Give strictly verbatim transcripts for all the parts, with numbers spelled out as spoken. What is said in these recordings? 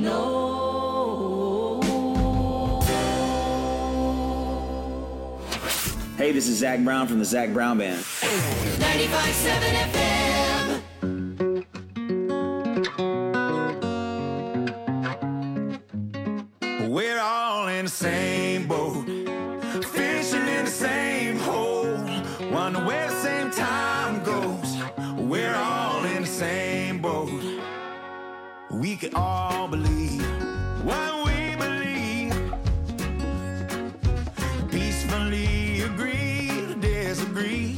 know. Hey, this is Zach Brown from the Zach Brown Band. ninety-five point seven F M. We're all in the same boat, fishing in the same hole, wonder where the same time goes. We're all in the same boat. We can all believe what we believe, peacefully agree to disagree.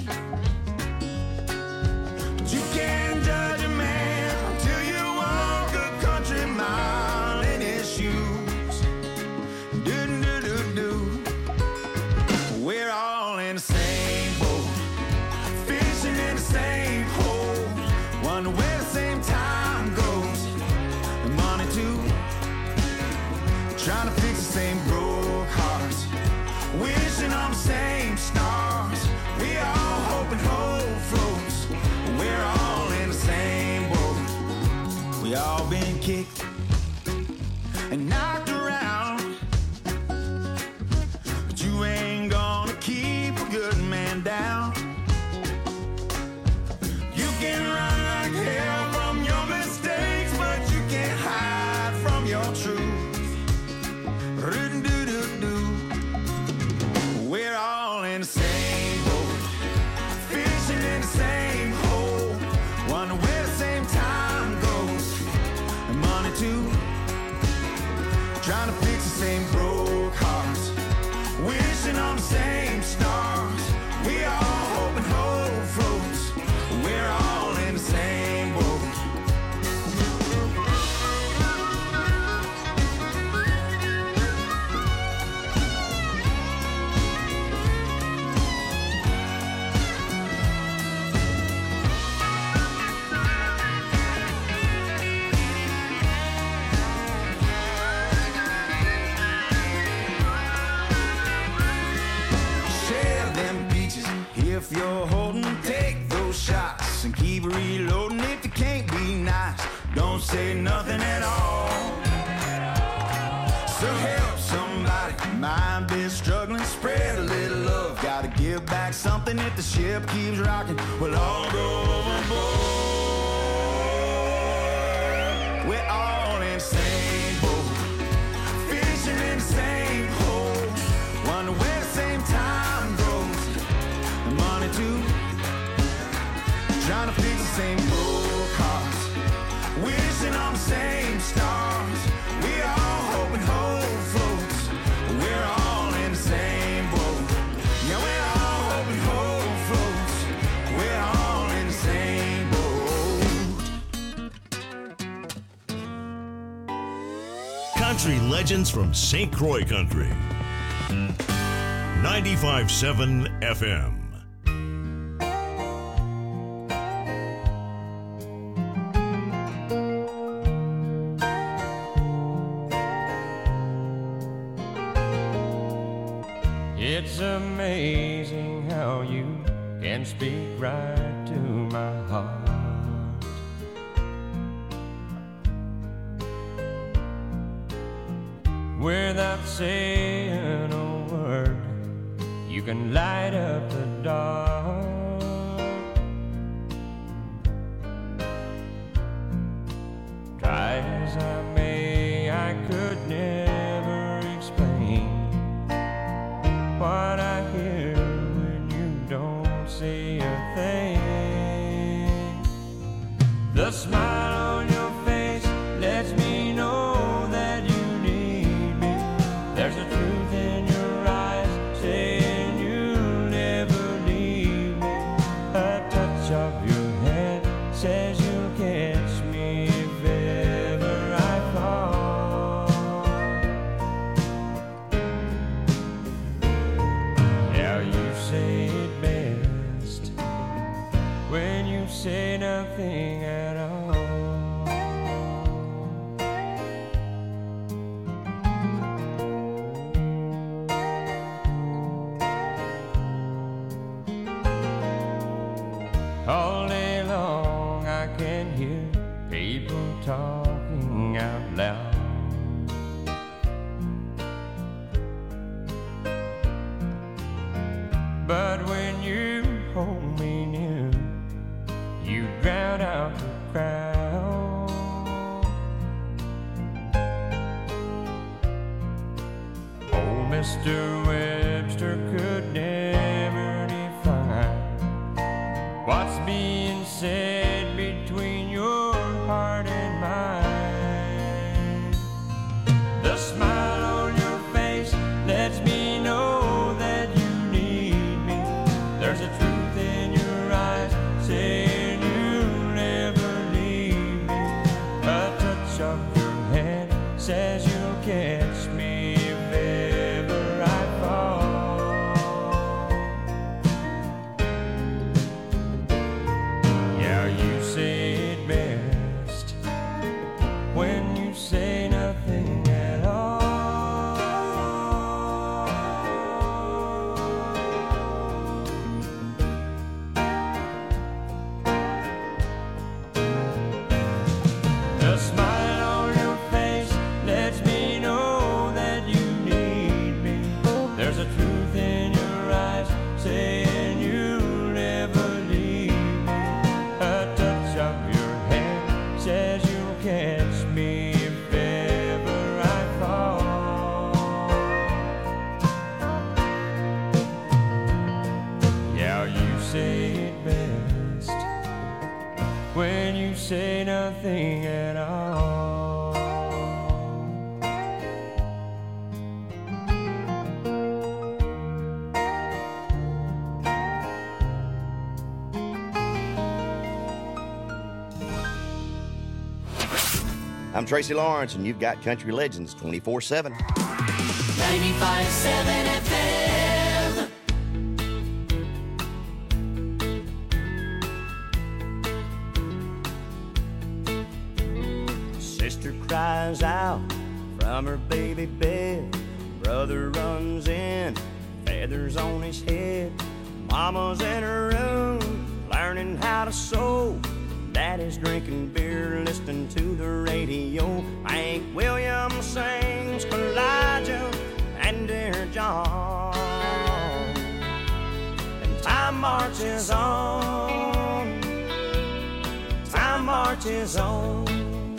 But you can't judge a man until you walk a country mile in his shoes. Do do do do. We're all in the same boat, fishing in the same hole, wonder where the same time goes. And money too, trying to fix the same broke hearts, wishing on the same stars. We all hoping hope floats. We're all in the same boat. We all been kicked and knocked around, but you ain't gonna keep a good man down. You can run like hell from your mistakes, but you can't hide from your truth. Ru-do-do-do-do. We're all in the same boat, fishing in the same hole, wonder where the same time goes. And money too, trying to fix the same broke hearts, wishing on the same stars. We all hoping hope floats. We're all in the same boat. Share them beaches if you're holding. Take those shots and keep reloading. If you can't be nice, don't say nothing at all. So help somebody, mind be struggling. Spread a little love, gotta give back something. If the ship keeps rocking, we'll all go overboard. We're all in the same boat, fishing in the same hole, wonder where the same time goes. And money too, trying to fix the same broke hearts, wishing on the same stars. We all hoping hope floats. We're all in the same boat. Yeah, we're all hoping hope floats. We're all in the same boat. Country legends from Saint Croix Country. ninety-five point seven F M. It's amazing how you can speak right to my heart. Without saying a word, you can light up the dark. Try as I may, I could never explain what I hear when you don't say a thing. The smile on your face lets me know that you need me. There's a truth in your eyes saying you'll never leave me. A touch of your hand says you'll catch me if ever I fall. Now you say it best when you say nothing at all. All day long I can hear people talking out loud. but when you hold me near, you drown out the crowd. Old Mister Webster could never define what's being said between your heart and mine. The smile on your face lets me know that you need me. There's a truth in your eyes saying you'll never leave me. A touch of your hand says you'll catch me if ever I fall. Yeah, you say it best when you say nothing at all. The smile on your face lets me know that you need me. There's a truth in your eyes saying you'll never leave me. A touch of your hand says you'll catch me if ever I fall. Yeah, you say it best when you say nothing at all. I'm Tracy Lawrence, and you've got Country Legends twenty-four seven. ninety-five point seven F M. Sister cries out from her baby bed. Brother runs in, feathers on his head. Mama's in her room, learning how to sew. Daddy's drinking beer, listening to the radio. Hank Williams sings Elijah and Dear John. And time marches on, time marches on.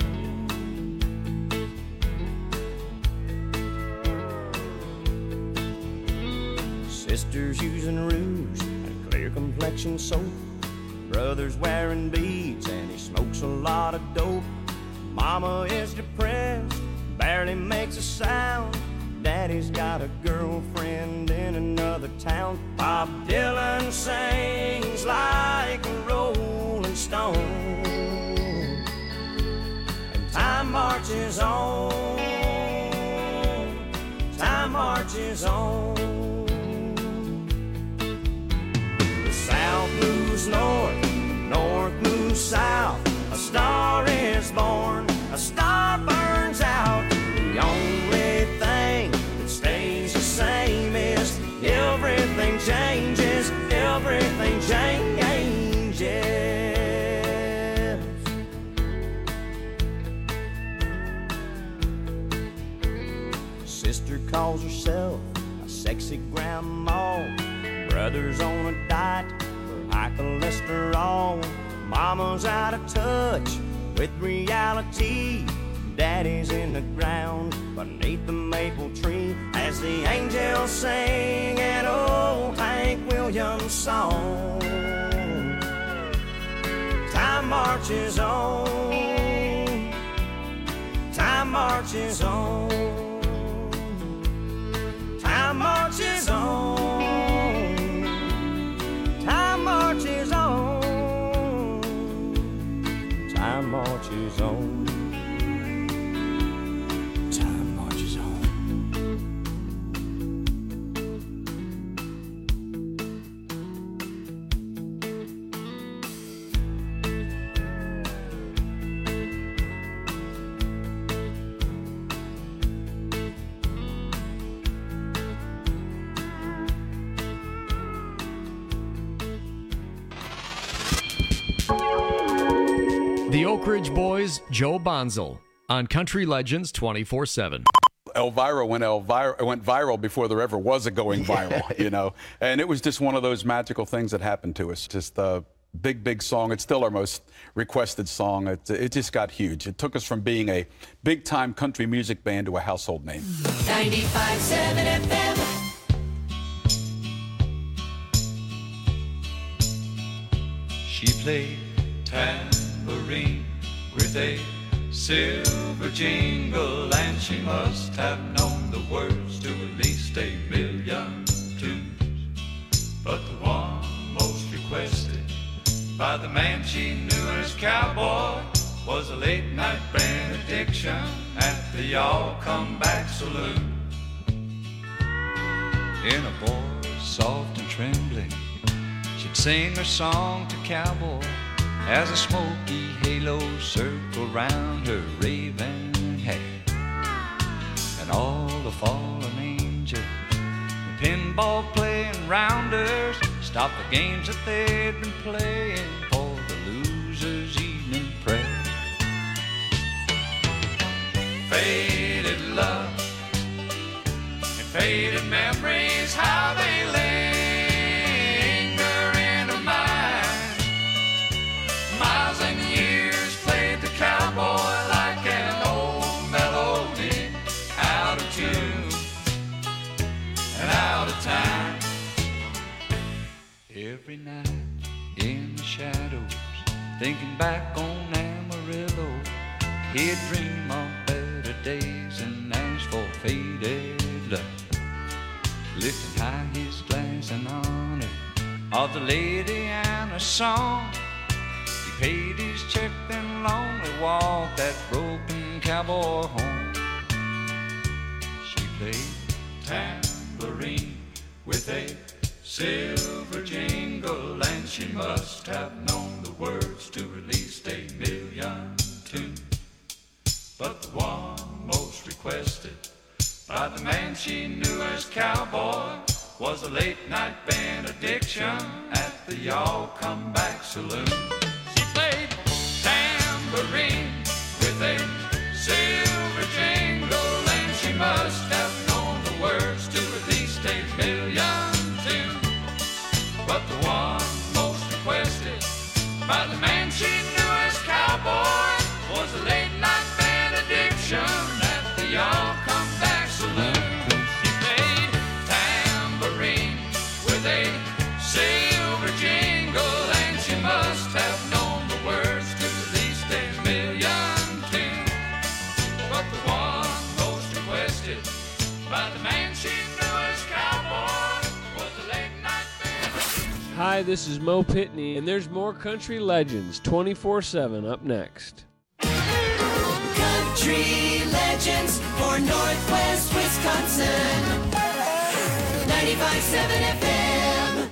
Sister's using rouge and clear complexion soap. Brother's wearing beads and he smokes a lot of dope. Mama is depressed, barely makes a sound. Daddy's got a girlfriend in another town. Bob Dylan sings like a rolling stone. And time marches on, time marches on. The South moves north, north moves south. A star is born, a star burns out. The only thing that stays the same is everything changes, everything changes. Sister calls herself a sexy grandma. Brother's on a diet for high cholesterol. Mama's out of touch with reality. Daddy's in the ground beneath the maple tree as the angels sing an old Hank Williams song. Time marches on, time marches on, time marches on, time marches on, time marches on. Time marches on. The Oak Ridge Boys, Joe Bonzel, on Country Legends twenty-four seven. Elvira went, Elvira went viral before there ever was a going viral, yeah. you know. And it was just one of those magical things that happened to us. Just a big, big song. It's still our most requested song. It, it just got huge. It took us from being a big-time country music band to a household name. ninety-five point seven F M. She played tambourine with a silver jingle, and she must have known the words to at least a million tunes. But the one most requested by the man she knew as cowboy was a late night benediction at the Y'all Come Back Saloon. In a voice soft and trembling, she'd sing her song to cowboy as a smoky halo circled round her raven hair. And all the fallen angels, the pinball playing rounders, stopped the games that they'd been playing for the loser's evening prayer. Faded love and faded memories, how they linger in her mind. Miles and years played the cowboy like an old melody, out of tune and out of time. Every night in the shadows, thinking back on Amarillo, he'd dream of better days and ask for faded love. Lifting high his glass in honor of the lady and her song, he paid his check and lonely walked that broken cowboy home. She played tambourine with a silver jingle, and she must have known the words to at least a million tunes. But the one most requested by the man she knew as cowboy was a late night benediction at the Y'all Come Back Saloon. She played tambourine with a silver jingle, and she must have known the words to at least a million tunes. But the one most requested by the man she knew as cowboy was a late night benediction at the Y'all Come Back Saloon. She played tambourine with a silver jingle, and she must have known the words to at least a million tunes. But the one most requested by the man she knew as cowboy was a late night benediction. Hi, this is Mo Pitney, and there's more Country Legends twenty-four seven up next. Country Legends for Northwest Wisconsin. ninety-five point seven F M.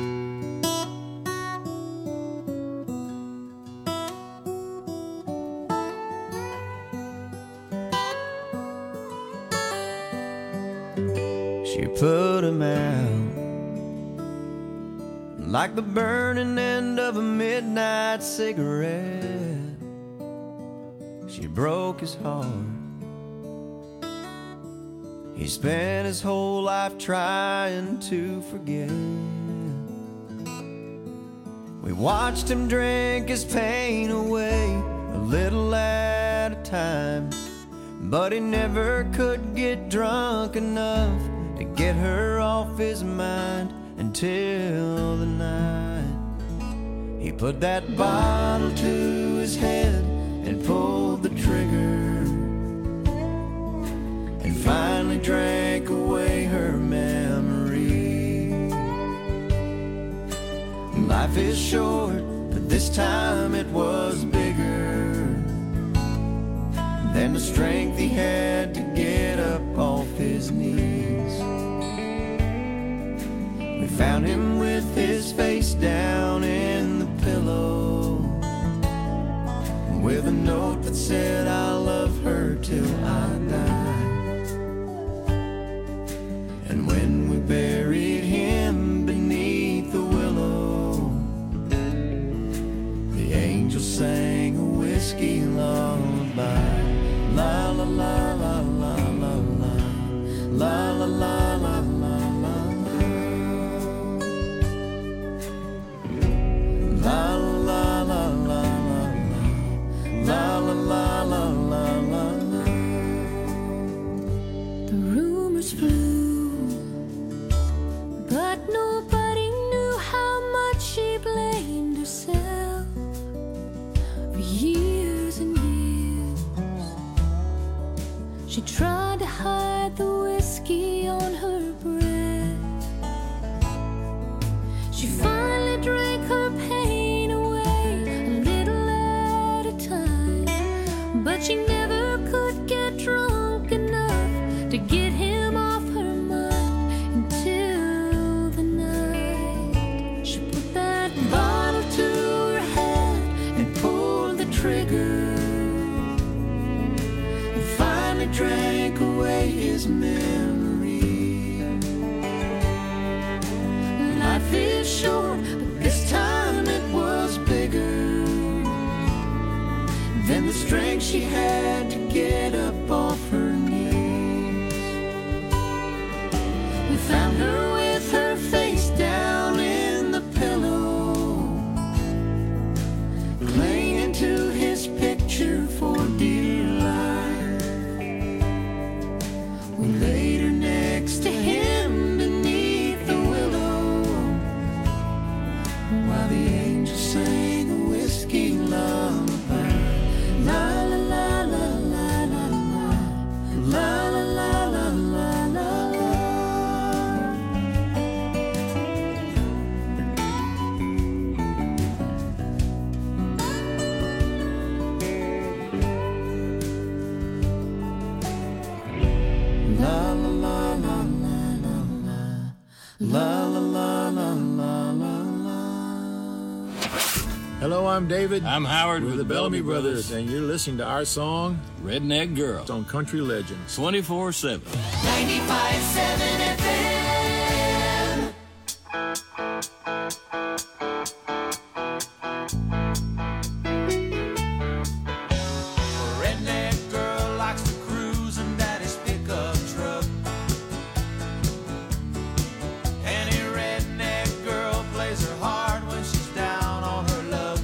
She put him out like the burning end of a midnight cigarette. She broke his heart. He spent his whole life trying to forget. We watched him drink his pain away, a little at a time, but he never could get drunk enough to get her off his mind until the night he put that bottle to his head and pulled the trigger, and finally drank away her memory. Life is short, but this time it was bigger than the strength he had to get up off his knees. We found him with his face down in the pillow, with a note that said, I love her till I die. And when we buried him beneath the willow, the angel sang a whiskey lullaby. La la la la la la la. She tried to hide the whiskey on her breath. She finally drank her pain away a little at a time, but she never could get drunk enough to get him off her mind until the night she put that bottle to her head and pulled the trigger. Drank away his memory. Life is short, but this time it was bigger than the strength she had to get up off her knees. We found her with her face down in the pillow, clinging to his picture for dear life. We laid her next to him beneath the willow, while the angels sang a whiskey lullaby. La la la la la la la la la la la la la. La la la la la la la la la la la. Hello, I'm David. I'm Howard We're with the the Bellamy Bellamy Brothers, Brothers. and you're listening to our song Redneck Girl. It's on Country Legends. twenty-four seven. ninety-five point seven F M. A redneck girl likes to cruise in daddy's pickup truck. Any redneck girl plays her hard when she's down on her luck.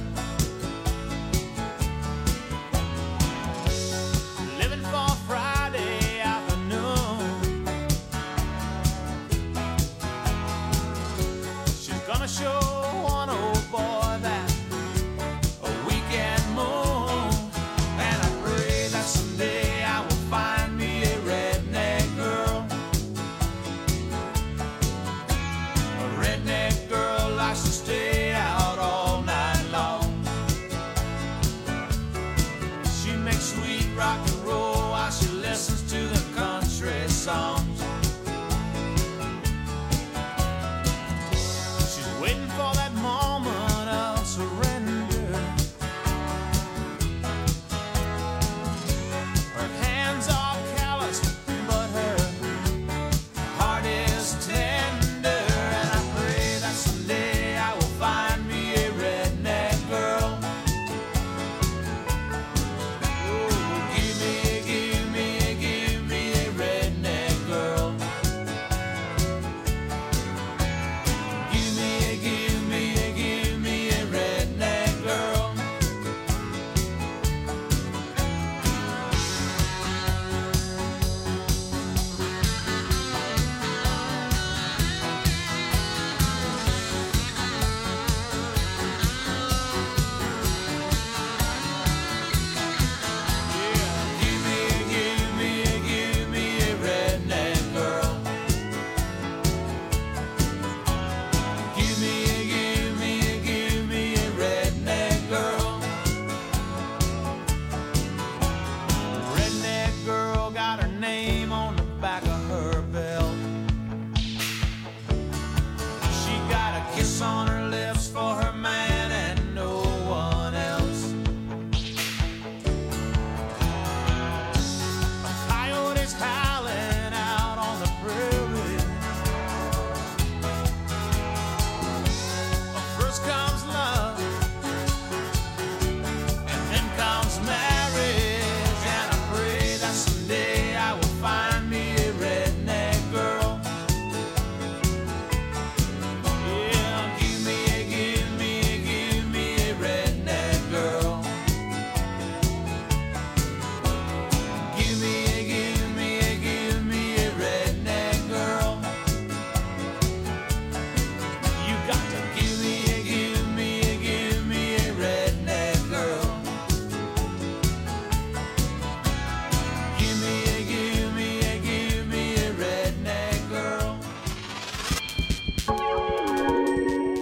Living for Friday afternoon. She's gonna show one old boy that a weekend moon. And I pray that someday I will find me a redneck girl. A redneck girl likes to stay out all night long. She makes sweet rock and roll while she listens to the country songs. She's waiting for that moment of surrender. Her hands are calloused, but her heart is tender. And I pray that someday I will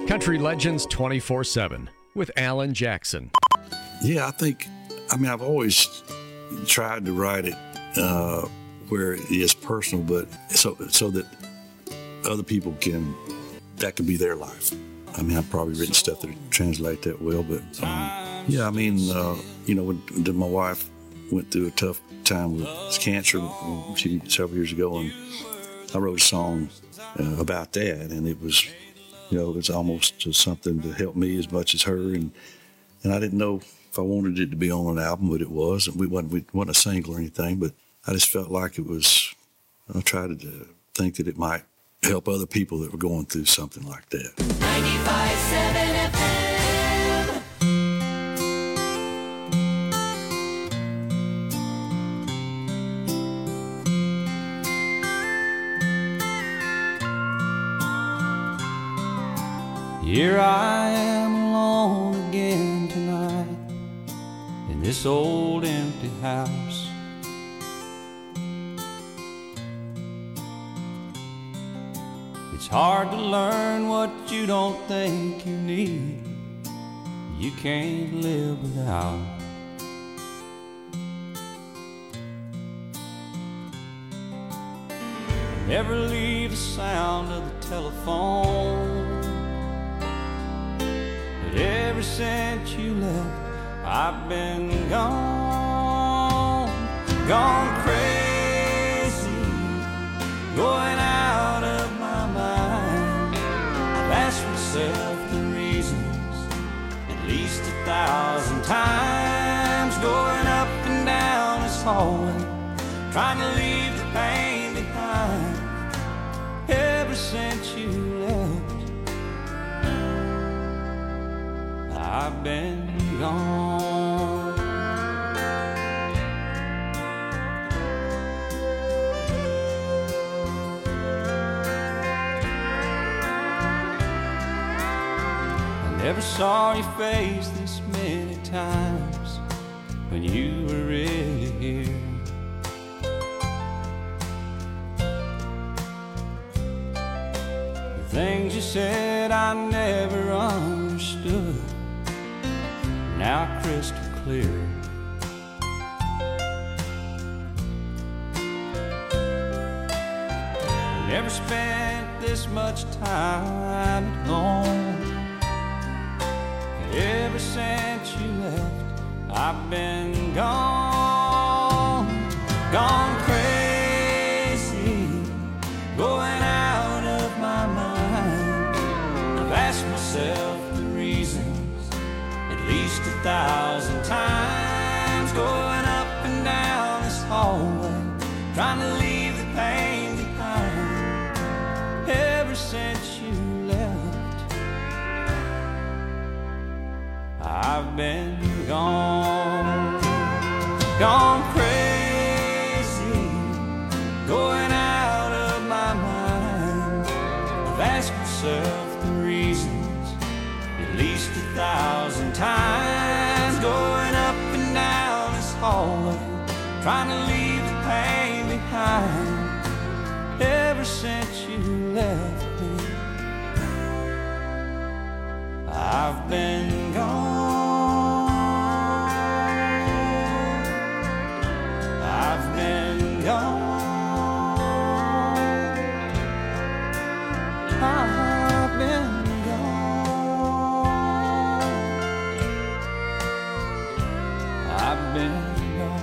Country Legends twenty-four seven with Alan Jackson. Yeah, I think, I mean, I've always tried to write it uh, where it is personal, but so so that other people can, that could be their life. I mean, I've probably written stuff that translate that well, but um, yeah, I mean, uh, you know, when, when my wife went through a tough time with cancer she, several years ago, and I wrote a song uh, about that, and it was, you know, it was almost uh, something to help me as much as her, and and I didn't know if I wanted it to be on an album, but it was, and we wasn't, we wasn't a single or anything, but I just felt like it was, I tried to think that it might help other people that were going through something like that. ninety-five point seven F M. Here I am alone again tonight in this old empty house. It's hard to learn what you don't think you need, you can't live without. Never leave the sound of the telephone, but ever since you left, I've been gone, gone crazy, going out of my mind. I've asked myself the reasons at least a thousand times, going up and down this hallway, trying to leave the pain behind. Ever since you left, I've been gone. I never saw your face this many times when you were really here. The things you said I never understood, now crystal clear. I never spent this much time at home. Ever since you left, I've been gone, gone crazy, going out of my mind. I've asked myself the reasons at least a thousand times, going up and down this hallway, trying to leave the pain behind. Ever since you left, I've been gone, gone crazy, going out of my mind. I've asked myself the reasons at least a thousand times, going up and down this hallway, trying to leave the pain behind. Ever since you left me, I've been gone, I've been gone, I've been gone, I've been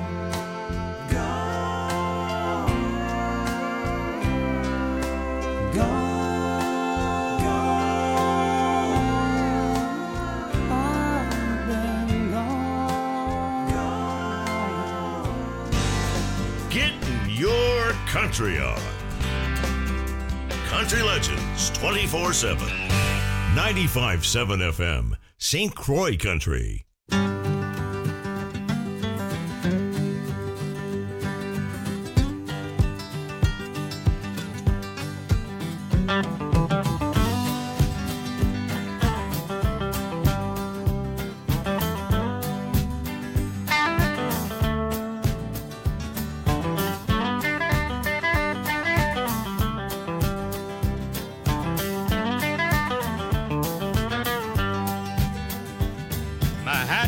country on. Country Legends twenty-four seven. ninety-five point seven F M. Saint Croix Country.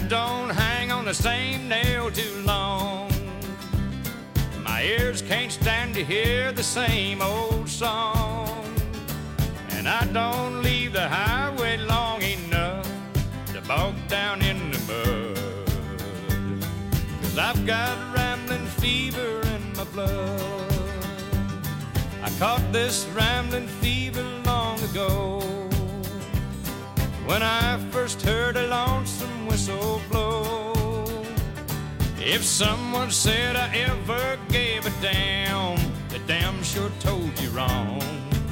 don't hang on the same nail too long. My ears can't stand to hear the same old song. And I don't leave the highway long enough to bog down in the mud. 'Cause I've got rambling fever in my blood. I caught this rambling fever long ago when I first heard a lonesome whistle blow. If someone said I ever gave a damn, they damn sure told you wrong.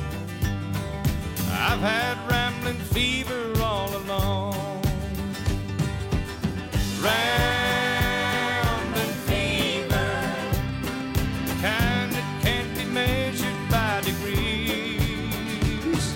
I've had rambling fever all along. Rambling fever, the kind that can't be measured by degrees.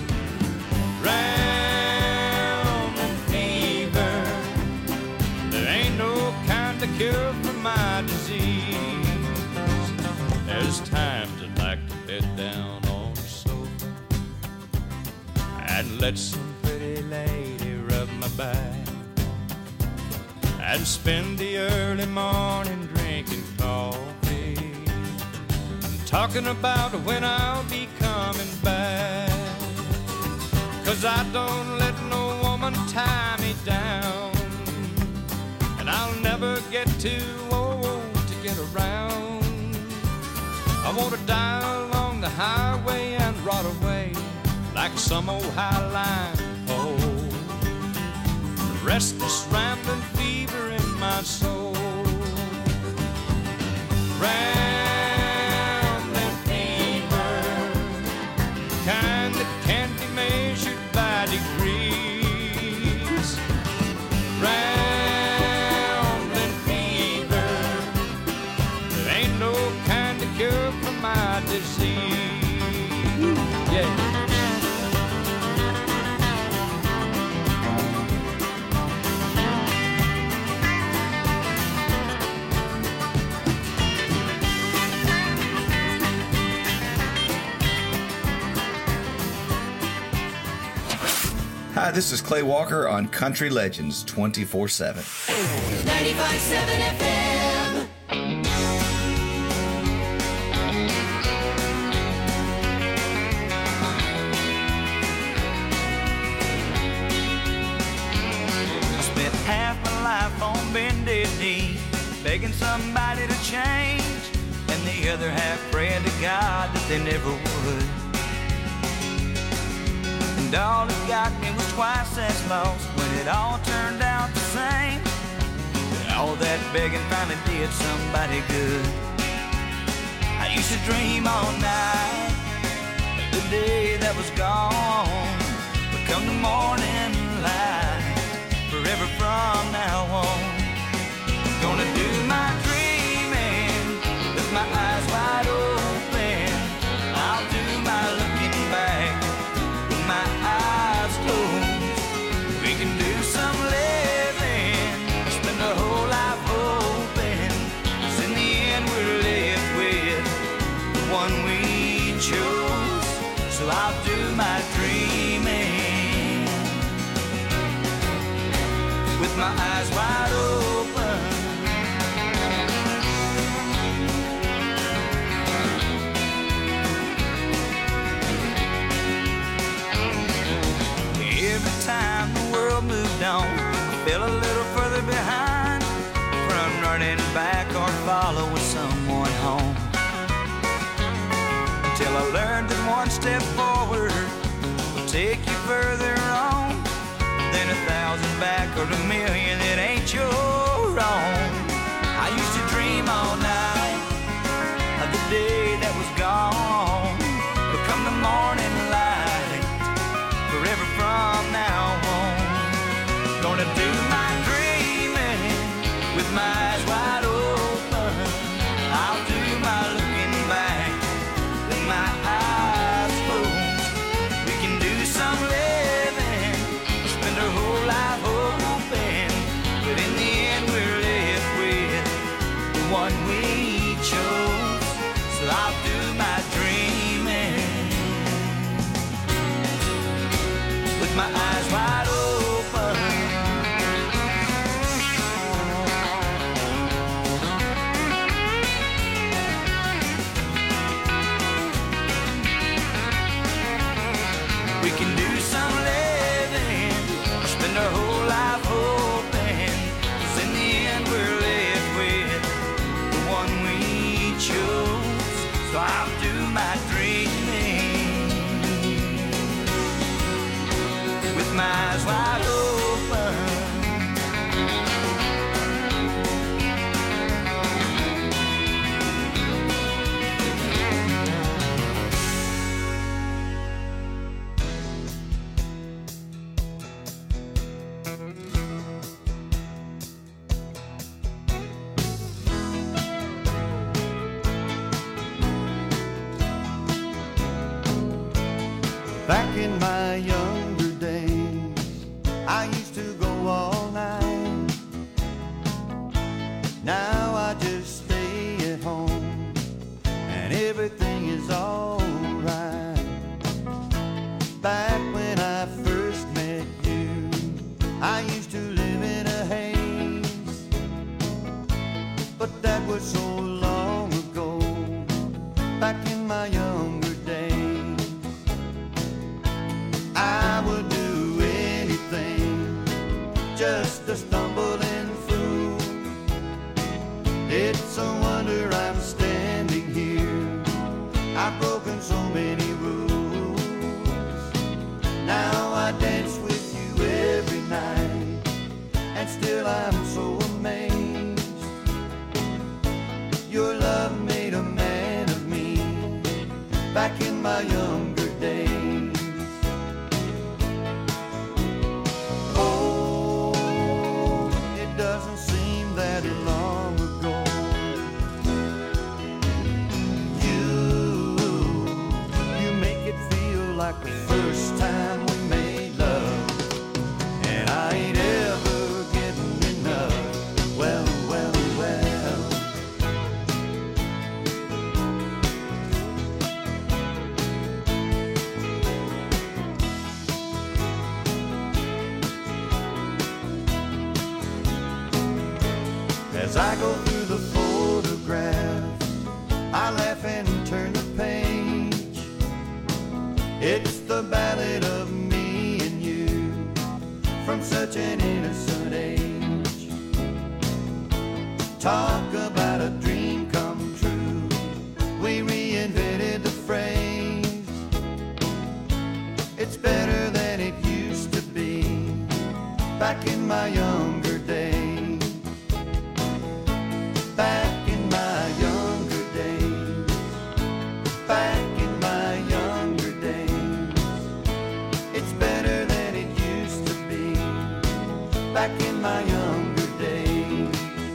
Rambling fever, there ain't no kind of cure for my disease. There's times I'd like to bed down on the sofa and let some pretty lady rub my back, and spend the early morning drinking coffee and talking about when I'll be coming back. 'Cause I don't let no woman tie me down, and I'll never get too old to get around. I want to die along the highway and rot away like some old highline pole. Restless rambling fever in my soul. Rambling fever, kind that can't be measured by degrees. Rambling fever, there ain't no kind of cure for my disease. Yeah. Hi, this is Clay Walker on Country Legends twenty-four seven. ninety-five point seven F M. I spent half my life on bended knee, begging somebody to change, and the other half praying to God that they never would. And all it got me was twice as lost when it all turned out the same. But all that begging finally did somebody good. I used to dream all night of the day that was gone, but come the morning light, forever from now on, I'm gonna do my dreaming with my eyes wide open. I'll do my looking back with my eyes closed. We can do some living, spend the whole life hoping, 'cause in the end we're left with the one we chose. So I'll do my dreaming with my eyes wide open. Every time the world moved on, I fell a little further behind from running back or following someone home. Until I learned that one step forward will take you further on than a thousand back or a million that ain't your own. I used to dream all night of the day that was gone, but come the morning light, forever from now on, gonna do my dreaming with my eyes wide open. I'll do my looking back with my eyes closed. We can do some living, spend our whole life hoping, but in the end we're left with the one we chose. So I'll do my dreaming with my eyes wide open. my eyes wide open. Back in my younger days, I used to go all night. Now I just stay at home, and everything is alright. Back when I first met you, I used to live in a haze, but that was so long ago. Back in my younger days, I would do anything just to stumble and through. It's a wonder I'm standing here. I've broken so many rules. Now I dance with you every night, and still I'm so amazed. Your love made a man of me back in my younger days. Long ago, you, you make it feel like the first time we made love, and I ain't ever getting enough. Well, well, well. As I go through the photographs, I laugh and turn the page. It's the ballad of me and you from such an innocent age. Talk about a dream come true. We reinvented the phrase. It's better than it used to be back in my younger days. Back in my younger days, back in my younger days, it's better than it used to be, back in my younger days.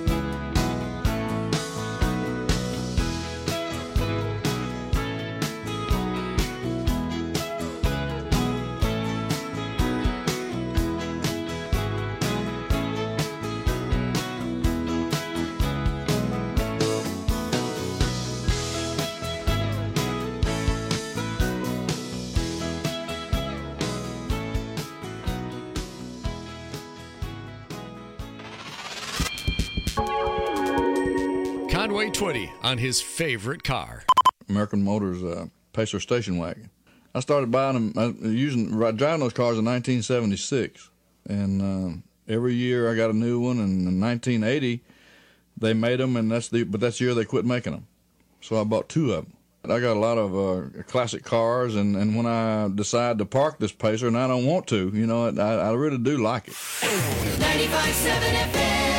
Conway Twitty on his favorite car. American Motors uh, Pacer station wagon. I started buying them, uh, using, driving those cars in nineteen seventy-six. And uh, every year I got a new one. And in nineteen eighty, they made them, and that's the, but that's the year they quit making them. So I bought two of them. I got a lot of uh, classic cars, and, and when I decide to park this Pacer, and I don't want to, you know, I, I really do like it. ninety-five point seven F M.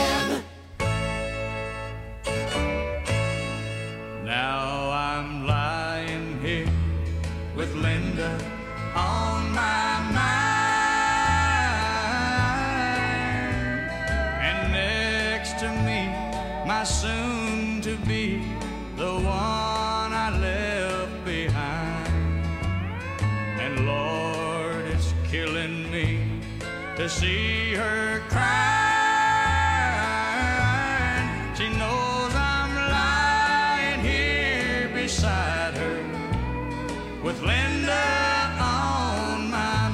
Now I'm lying here with Linda on my mind, and next to me, my soon-to-be, the one I left behind. And Lord, it's killing me to see her crying. She knows I'm lying here beside her with Linda on my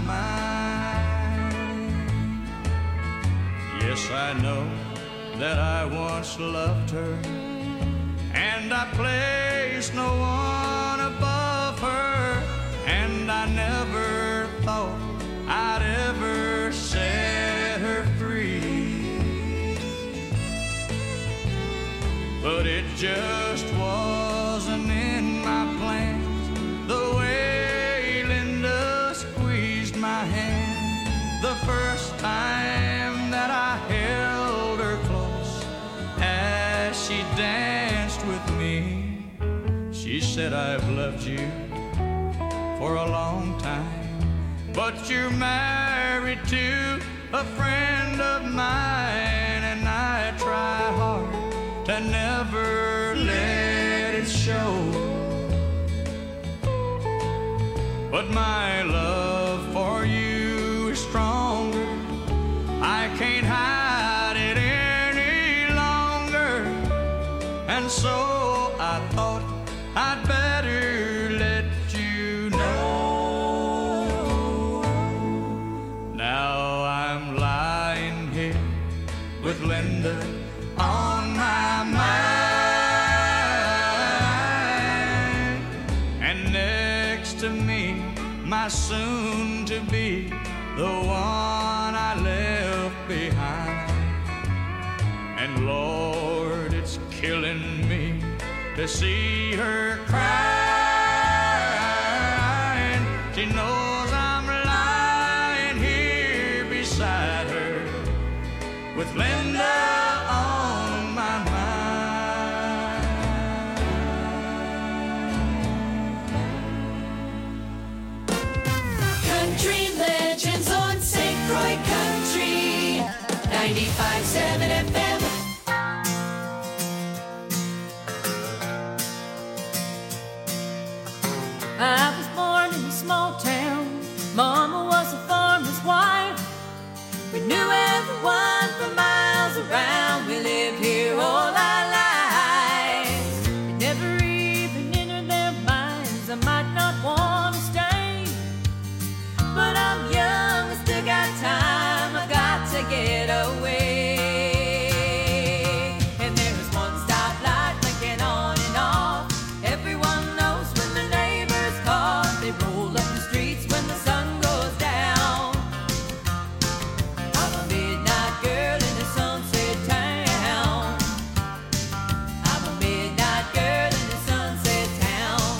mind. Yes, I know that I once loved her, and I placed no one above her, and I never thought I'd ever set her free. But it just wasn't in my plans, the way Linda squeezed my hand the first time that I held her close as she danced with me. She said, I've loved you for a long time, but you're married to a friend of mine, and I try hard to never let it show. But my love for you is stronger. I can't hide it any longer. And so I thought I'd better let you know. Now I'm lying here with Linda on my mind, and next to me, my soon-to-be, the one I left behind. And Lord, it's killing me to see her crying. She knows I'm lying here beside her with Linda on my mind. Country Legends on Saint Croix Country ninety-five point seven F M. I was born in a small town. Mama was a farmer's wife. We knew everyone for miles around. We lived here all our lives. It never even entered their minds I might not want to stay. But I'm young, I still got time. I got to get away. And there was one stoplight blinking on and off. Everyone knows when the neighbors call. They roll up the streets when the sun goes down. I'm a midnight girl in a sunset town. I'm a midnight girl in a sunset town.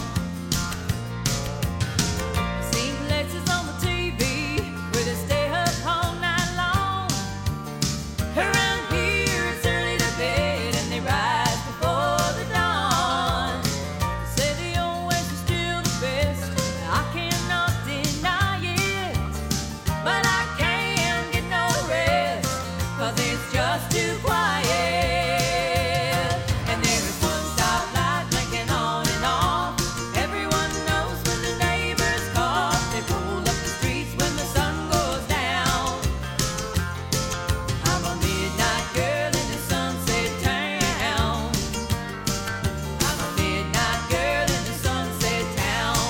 I've seen places on the T V where they stay up all night long. Around here it's early to bed and they rise before the dawn. They say the old ways are still the best. I cannot deny it, but I can't get no rest, 'cause it's just too quiet. And there is one stoplight blinking on and off. Everyone knows when the neighbors call. They roll up the streets when the sun goes down. I'm a midnight girl in a sunset town. I'm a midnight girl in a sunset town.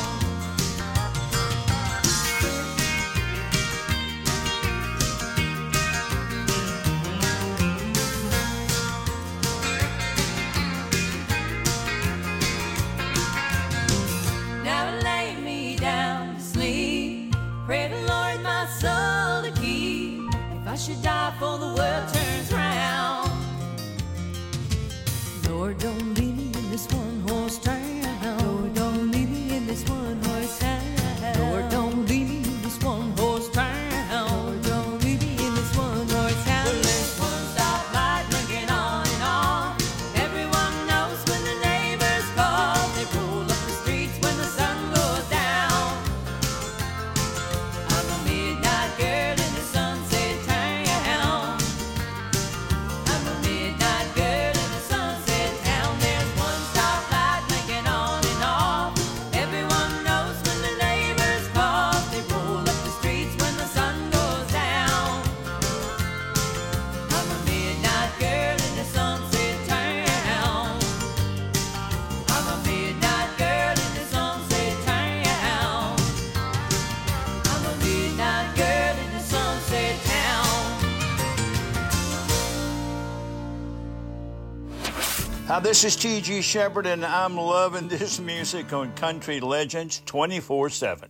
Now I lay me down to sleep. Pray the Lord my soul to keep. If I should die before the world turns round, Lord, don't leave me in this one horse town. Lord, don't leave me in this one horse town. Lord, don't leave me in this one horse town. Lord, don't leave me in this one horse town. Well, there's one stoplight blinking on and off. Everyone knows when the neighbors call. They roll up the streets when the sun goes down. I'm a midnight girl in a sunset town. I'm a midnight girl in a sunset town. There's one stoplight blinking on and off. Everyone knows when the neighbors call. They roll up the streets when the sun goes down. I'm a midnight girl in a sunset town. I'm a midnight girl in a sunset town. I'm a midnight girl in a sunset town. Hi, this is T G Shepherd, and I'm loving this music on Country Legends twenty-four seven.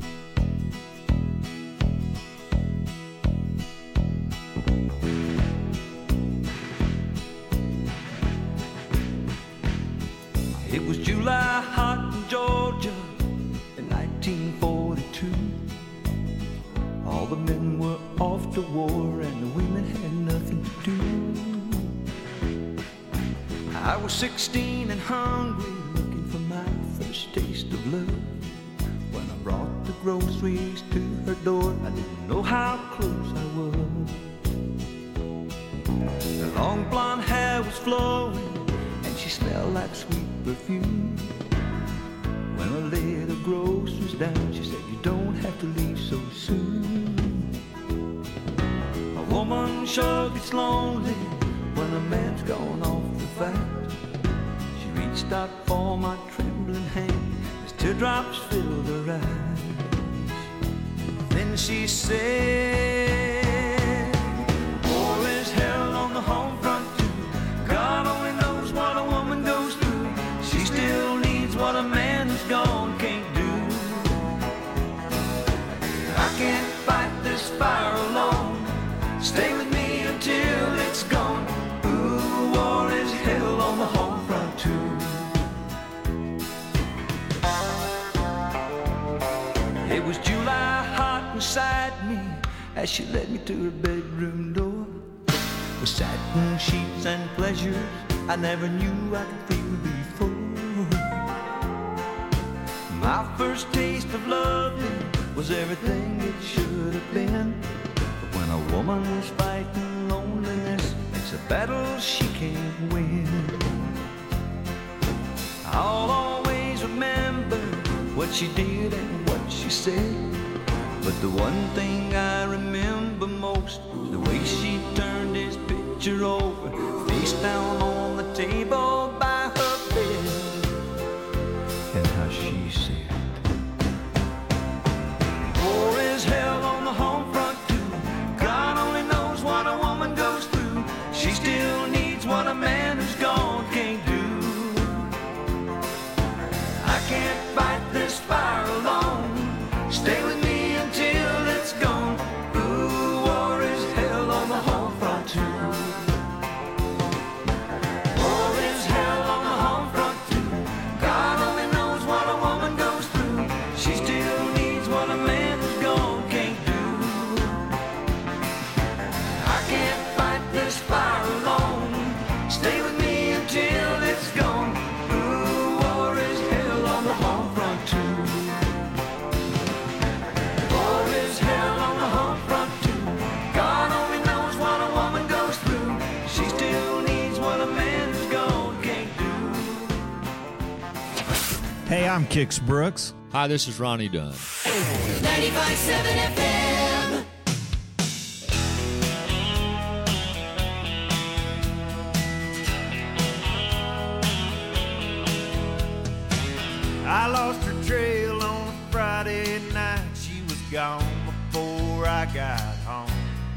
It was July hot in Georgia in nineteen forty-two. All the men men were off to war and the women had nothing to do. I was sixteen and hungry, looking for my first taste of love. When I brought the groceries to her door, I didn't know how close I was. Her long blonde hair was flowing and she smelled like sweet perfume. When I laid the groceries down, she said, you don't have to leave so soon. A woman sure gets lonely when a man's gone off to fight. She reached out for my trembling hand as teardrops filled her eyes. Then she said, war is hell on the home front too. God only knows what a woman goes through. She still needs what a man who's gone can't do. I can't fight this fire alone. Stay with me until it's gone. Ooh, war is hell on the home front too. It was July hot inside me as she led me to her bedroom door. With satin sheets and pleasures I never knew I could feel before. My first taste of loving was everything it should have been. But when a woman's fighting loneliness, it's a battle she can't win. I'll always remember what she did and what she said. But the one thing I remember most was the way she turned his picture over, face down on the table by her bed. And how she said, war is hell on the home front too. God only knows what a woman goes through. She still needs what a man who's gone can't do. I can't fight this fire alone. Stay with me until it's gone. Ooh, war is hell on the home front too. War is hell on the home front too. God only knows what a woman goes through. She still needs what a man who's gone can't do. I can't fight this fire alone. Stay with me until it's gone. Ooh, war is hell on the home front too. War is hell on the home front too. God only knows what a woman goes through. She still needs what a man who's gone can't do. Hey, I'm Kix Brooks. Hi, this is Ronnie Dunn. ninety-five point seven F M. I lost her trail on a Friday night. She was gone before I got home.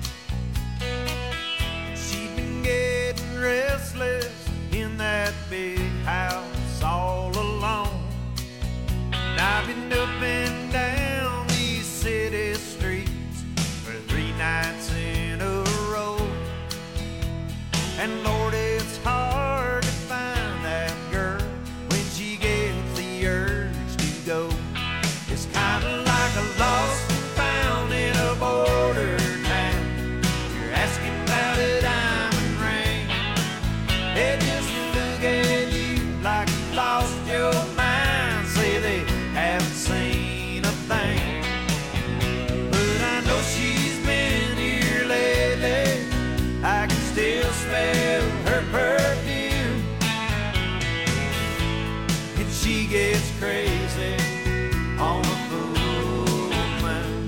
She'd been getting restless in that big house all alone. And I've been up and down these city streets for three nights in a row. And Lord, it's hard to find that girl when she gets the urge to go. It's kind of like a lost and found in a border town. You're asking about a diamond ring. They just look at you like you lost your mind. Say they haven't seen a thing. But I know she's been here lately. I can still smell her perfume. And she gets crazy on the full moon.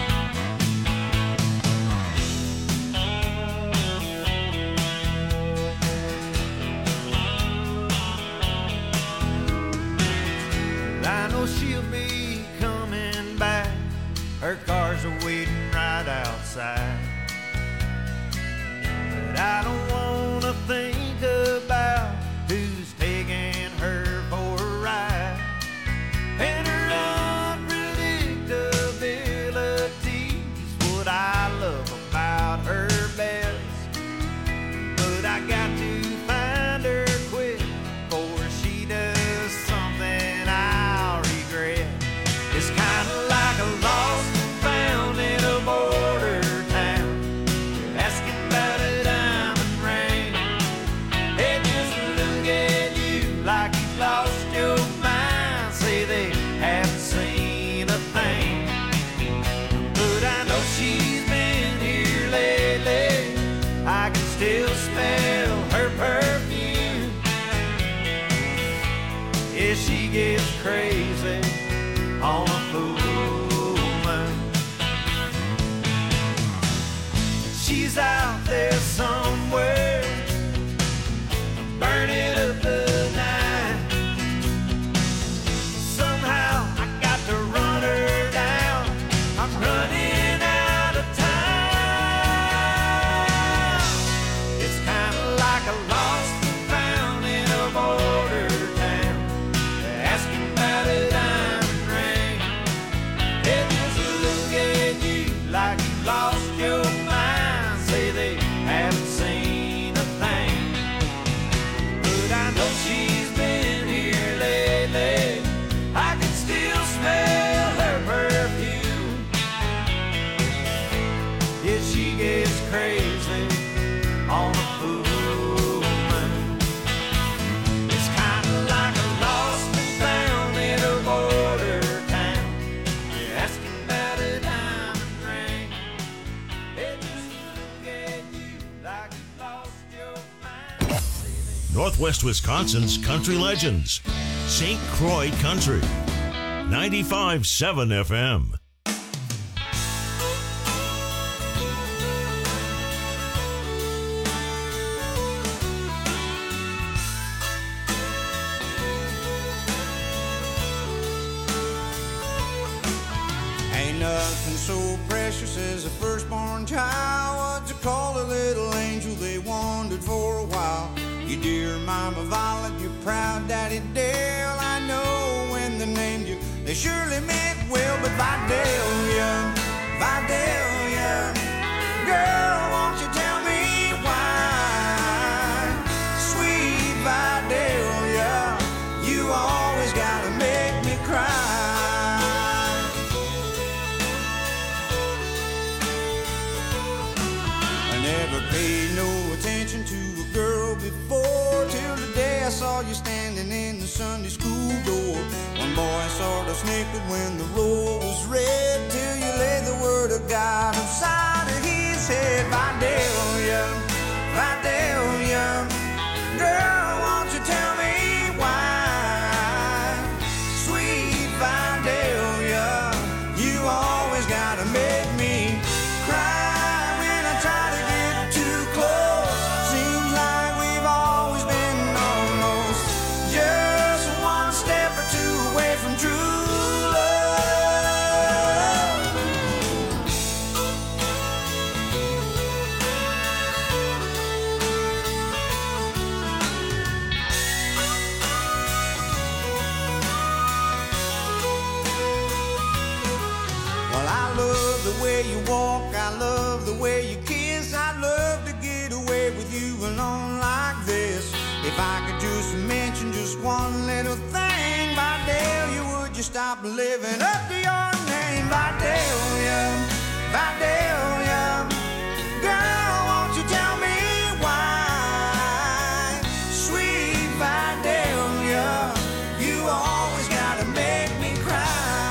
I know she'll be coming back. Her cars are waiting right outside. But I don't wanna think about who's taking her for a ride. And her unpredictability's what I love about her best. But I got to find her quick before she does something I'll regret. It's kinda like a lost and found in a border smell her perfume. Yeah, she gets crazy on a full moon. She's out there somewhere, burning up the night. Somehow I got to run her down. I'm running out of time. It's kind of like a lost and found in a border town, asking about a diamond ring. They just look at you like you lost your mind. Say they haven't seen a thing, but I know she's been here lately. I can still smell her perfume. Yeah, she gets crazy on a full moon. It's kind of like a lost and found in a border town. You're asking about a diamond ring. They just look at you like you lost your mind. Northwest Wisconsin's Country Legends, Saint Croix Country, ninety-five point seven F M. Ain't nothing so precious as a firstborn child. What's it called, a little angel they wandered for a while. Your dear mama Violet, your proud daddy Dale. I know when they named you, they surely meant well. But Vidalia, Vidalia, girl, won't you tell me why? Sweet Vidalia, you always gotta make me cry. I never paid no attention to a girl before, till the day I saw you standing in the Sunday school door. One boy sort of snickered when the roll was read, till you laid the word of God inside of his head. Vidalia, Vidalia, girl, won't you tell me why? Sweet Vidalia, you always gotta make me cry. When I try to get too close, seems like we've always been almost just one step or two away from true love. Well, I love the way you walk, I love the way you kiss. I'd love to get away with you alone like this. If I could just mention just one little thing, Vidalia, would you stop living up to your name? Vidalia, Vidalia, girl, won't you tell me why? Sweet Vidalia, you always gotta make me cry.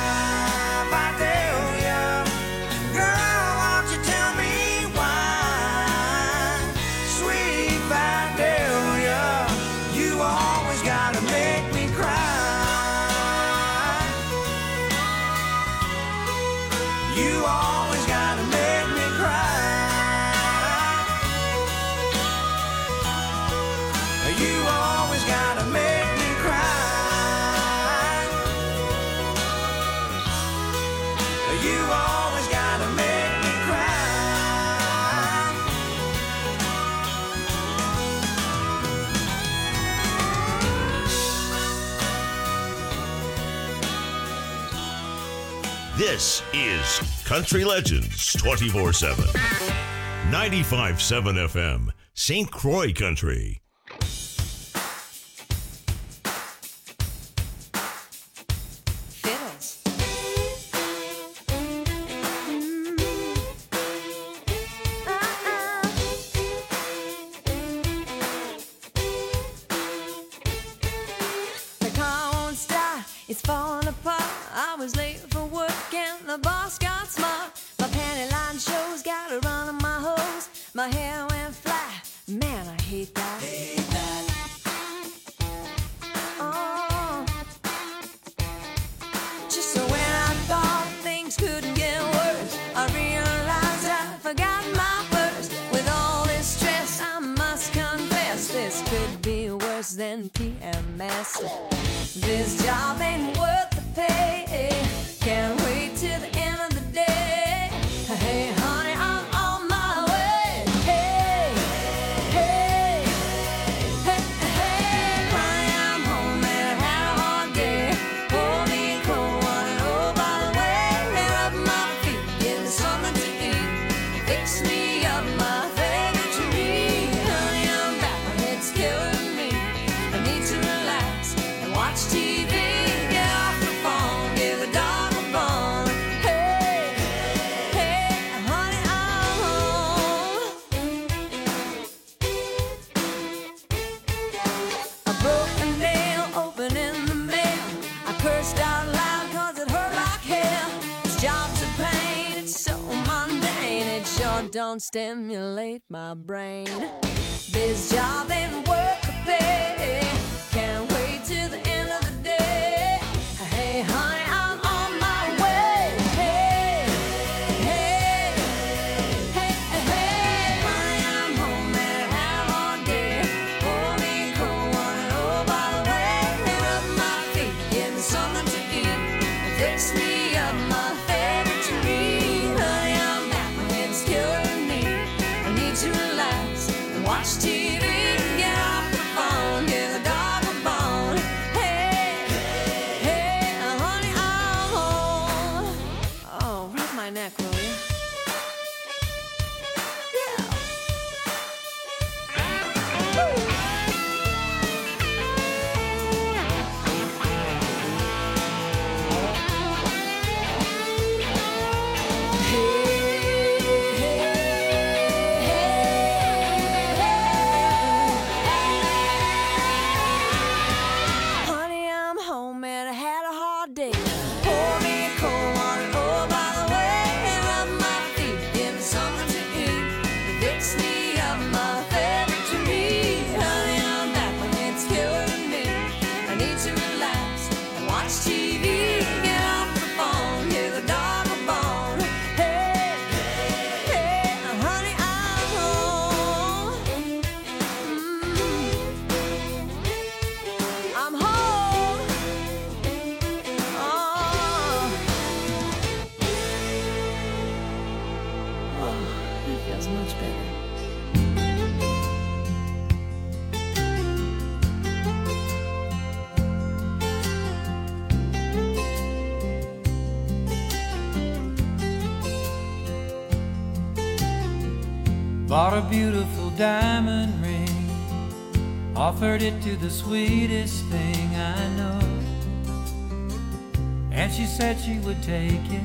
Vidalia, girl, won't you tell me why? Sweet Vidalia, you always gotta make me cry. You always gotta make me cry. You always gotta make me cry. You always gotta make me cry. This is Country Legends twenty-four seven. ninety-five point seven F M, Saint Croix Country. Fiddles. The car won't start, it's falling apart. I was late for work and the boss got smart. My panty line shows, got a run on my hose. My hair went flat, man, than P M Master. This job ain't worth the pay. Can't wait till the end of the day. Hey, honey, I'm on my way. Hey, hey, hey, hey, honey, I'm home and had a hard day. Pour me a cold one and oh, by the way, hair up my feet, give me something to eat. Fix me up my favorite treat. Honey, I'm back, my head's killing me. I need to relax and watch T V. Get off the phone, give a dog a bone. Hey, hey, honey, I'm home. I broke a nail open in the mail. I cursed out loud cause it hurt like hell. This job's a pain, it's so mundane. It sure don't stimulate my brain. This job ain't worth the pay. Can't wait till the end of the day. Hey, honey, I'm on my way. Hey, hey, hey, hey, honey, I'm home and had a hard day. Pour me a cold one and oh, by the way, hair up my feet, give me something to eat. Fix me up my favorite treat. Honey, I'm back, my head's killing me. I need to relax and watch T V. Get off the phone, give a dog a bone. Hey, hey, honey, I'm home. Oh, rub my neck, will you? Yeah. Honey, I'm home and I had a hard day. Pour me a cold one and oh, by the way, hair up my feet, give me something to eat. Fix me up my favorite treat. Honey, I'm back, my head's killing me. I need to relax and watch T V. Get off the phone, give a dog a bone. Hey, hey, honey, I'm home. Mm. I'm home. Oh. Oh, that feels much better. Bought a beautiful diamond ring, offered it to the sweetest thing I know, and she said she would take it.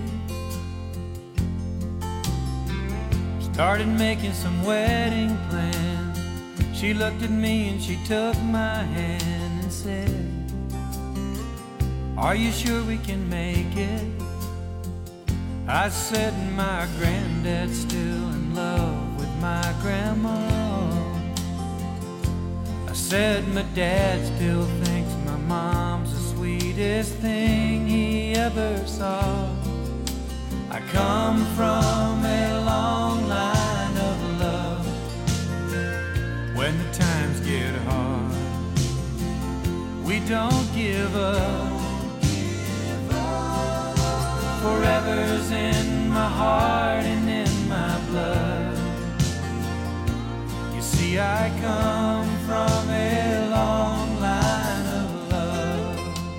Started making some wedding plans. She looked at me and she took my hand and said, "Are you sure we can make it?" I said, "My granddad's still in love with my grandma." I said, "My dad still thinks my mom's the sweetest thing he ever saw." I come from a long line of love. When the times get hard, we don't give up. Forever's in my heart and in my blood. You see, I come from a long line of love.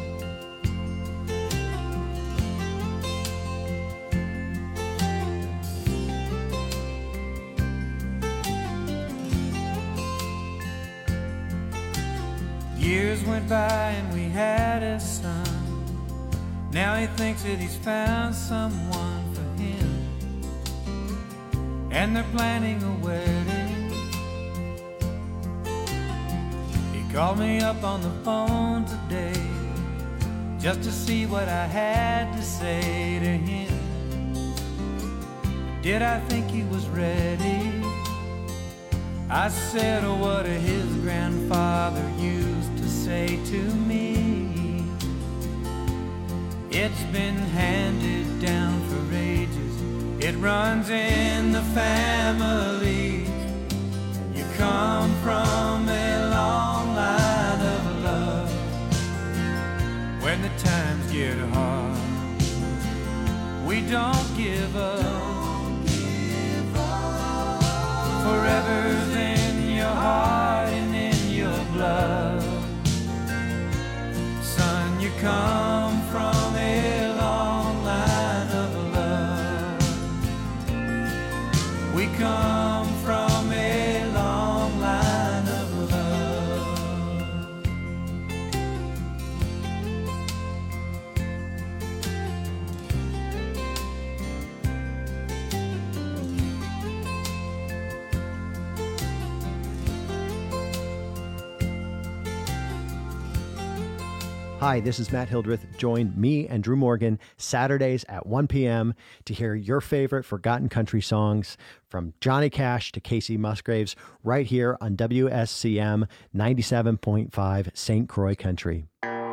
Years went by and we had a son. Now he thinks that he's found someone for him, and they're planning a wedding. He called me up on the phone today just to see what I had to say to him. Did I think he was ready? I said, oh, what his grandfather used to say to me. It's been handed down for ages. It runs in the family. You come from a long line don't give up. Forever's in your heart and in your blood. Son, you come from a long line of love. We come from a long line of love. Hi, this is Matt Hildreth. Join me and Drew Morgan Saturdays at one p.m. to hear your favorite forgotten country songs from Johnny Cash to Casey Musgraves right here on W S C M ninety-seven point five Saint Croix Country.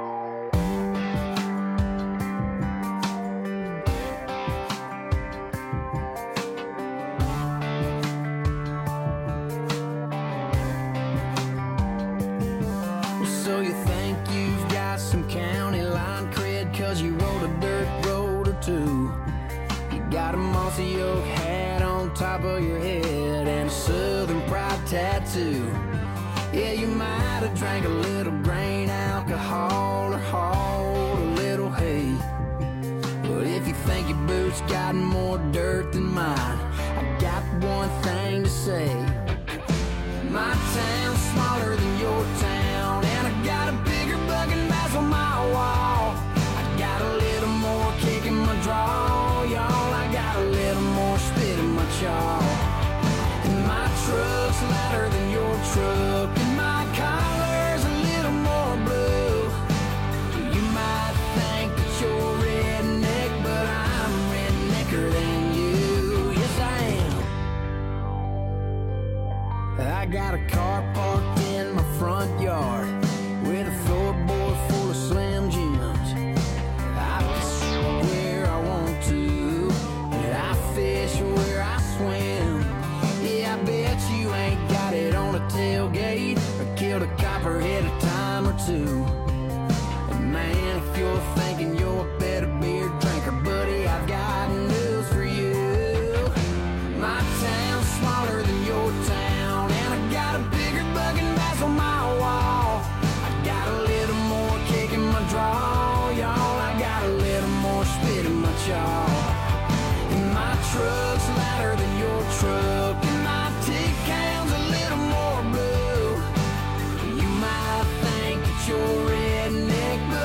So you think you've got some county line cred cause you rode a dirt road or two. You got a mossy oak hat on top of your head and a Southern Pride tattoo. Yeah, you might have drank a little grain alcohol or hauled a little hay. But if you think your boots got more dirt than mine, I got one thing to say. My town's smaller than your town, and I got a bigger bugging bass on my wall. I got a little more kick in my draw, y'all. I got a little more spit in my chaw. And my truck's louder than your truck, and my collar's a little more blue. You might think that you're redneck, but I'm rednecker than you. Yes, I am. I got a car parked in my front yard with a floorboard full of Slim Jims. I fish where I want to, and I fish where I swim. Yeah, I bet you ain't got it on a tailgate or killed a copperhead a time or two. And man, if you're thinking you're a better beer drinker, buddy, I've got news for you. My town's smaller than